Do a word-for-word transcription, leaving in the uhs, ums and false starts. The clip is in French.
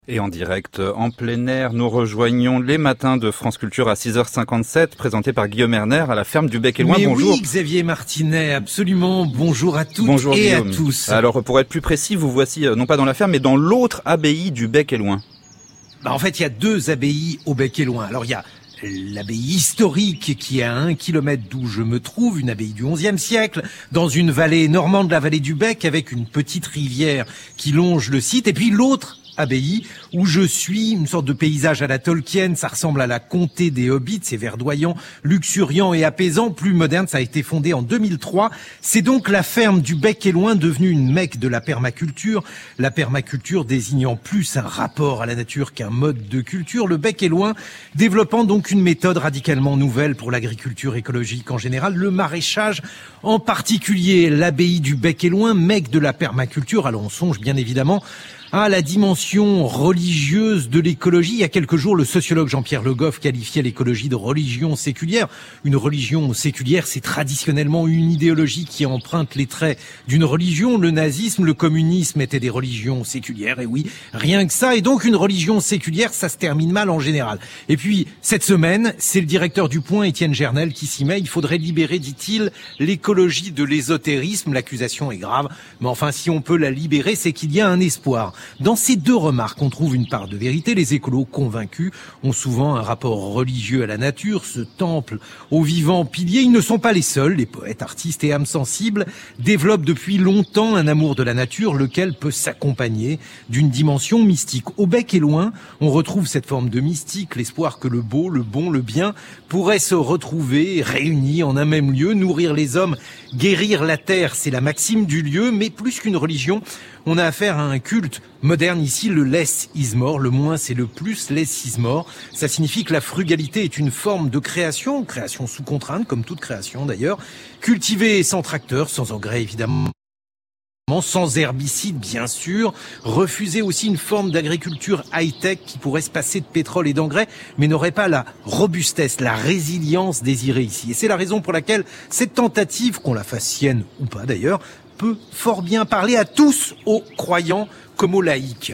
Et en direct, en plein air, nous rejoignons les matins de France Culture à six heures cinquante-sept, présenté par Guillaume Erner à la ferme du Bec et Loing. Mais bonjour. Oui, Xavier Martinet, absolument. Bonjour à toutes bonjour, et Guillaume. à tous. Alors, pour être plus précis, vous voici non pas dans la ferme, mais dans l'autre abbaye du Bec et Loing. Bah, en fait, il y a deux abbayes au Bec et Loing. Alors, il y a l'abbaye historique qui est à un kilomètre d'où je me trouve, une abbaye du onzième siècle, dans une vallée normande, la vallée du Bec, avec une petite rivière qui longe le site. Et puis l'autre abbaye où je suis, une sorte de paysage à la Tolkien, ça ressemble à la comté des Hobbits, c'est verdoyant, luxuriant et apaisant, plus moderne, ça a été fondé en deux mille trois. C'est donc la ferme du Bec et Loing, devenue une mecque de la permaculture, la permaculture désignant plus un rapport à la nature qu'un mode de culture, le Bec et Loing développant donc une méthode radicalement nouvelle pour l'agriculture écologique en général, le maraîchage en particulier. L'abbaye du Bec et Loing, mecque de la permaculture, alors on songe bien évidemment à la dimension religieuse de l'écologie. Il y a quelques jours, le sociologue Jean-Pierre Le Goff qualifiait l'écologie de religion séculière. Une religion séculière, c'est traditionnellement une idéologie qui emprunte les traits d'une religion. Le nazisme, le communisme étaient des religions séculières, et oui, rien que ça. Et donc une religion séculière, ça se termine mal en général. Et puis, cette semaine, c'est le directeur du Point, Étienne Gernel, qui s'y met. Il faudrait libérer, dit-il, l'écologie de l'ésotérisme. L'accusation est grave, mais enfin, si on peut la libérer, c'est qu'il y a un espoir. Dans ces deux remarques, on trouve une part de vérité. Les écolos convaincus ont souvent un rapport religieux à la nature, ce temple aux vivants piliers. Ils ne sont pas les seuls. Les poètes, artistes et âmes sensibles développent depuis longtemps un amour de la nature, lequel peut s'accompagner d'une dimension mystique. Au Bec et Loing, on retrouve cette forme de mystique, l'espoir que le beau, le bon, le bien pourraient se retrouver réunis en un même lieu, nourrir les hommes, guérir la terre, c'est la maxime du lieu, mais plus qu'une religion, on a affaire à un culte moderne ici, le less is more, le moins c'est le plus, less is more. Ça signifie que la frugalité est une forme de création, création sous contrainte, comme toute création d'ailleurs, cultivée sans tracteur, sans engrais évidemment, sans herbicides bien sûr, refuser aussi une forme d'agriculture high-tech qui pourrait se passer de pétrole et d'engrais, mais n'aurait pas la robustesse, la résilience désirée ici. Et c'est la raison pour laquelle cette tentative, qu'on la fasse sienne ou pas d'ailleurs, peut fort bien parler à tous, aux croyants comme aux laïcs.